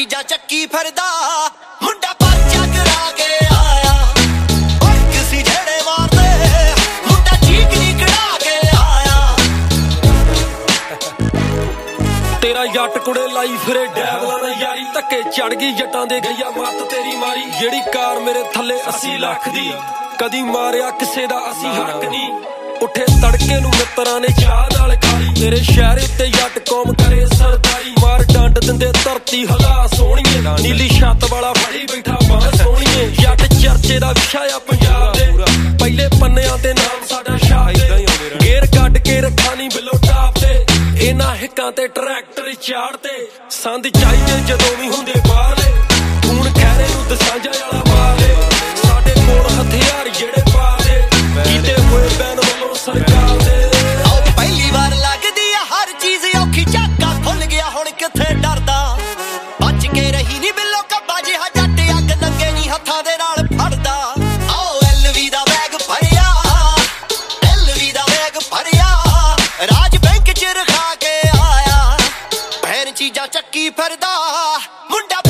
चीजा चक्की फिरदा मुंडा पर्चा करा के आया और किसी झेड़े मारदे मुंडा चीक नी कढ़ा के आया तेरा जट कुड़े लाई फिरे डैवलां नाल यारी धक्के चढ़ गई जटां दे गईया मत तेरी मारी जेड़ी कार मेरे थल्ले 80 लाख दी कदी मारिया किसे दा असी हक नहीं उठे तड़के नू मित्रां ने चाह नाल खाली तेरे शहर उत्ते जट कौम करे सरदारी मार डंड दिंदे धरती हला सोहणीए नीली छत वाला फड़ी बैठा बाह सोहणीए जट चर्चे दा विशा आ पंजाब दे पहले पन्नियां ते नाम साडा शाह गेर कट के रखा नी बिलो टाप ते इन्हां हिक्कां ते ट्रैक्टर चाड़ते संद चाहिए जदों भी हुंदे बाहरले खून खैरे नू दसांजा वाला मारे साडे कोल हथियार जेड़े पाले कीते होए बैन वालों सरकार दे पहली बार लगदी आ हर चीज औखी झाका खुल गया हुण किथे डरदा बच के रही नी बिलो कब्बा जिहा जट अग नंगे नी हत्थां दे नाल फड़दा आओ एलवी दा बैग भरिया एलवी दा बैग भरिया राज बैंक च रखा के आया भैन चीजा चक्की फिरदा मुंडा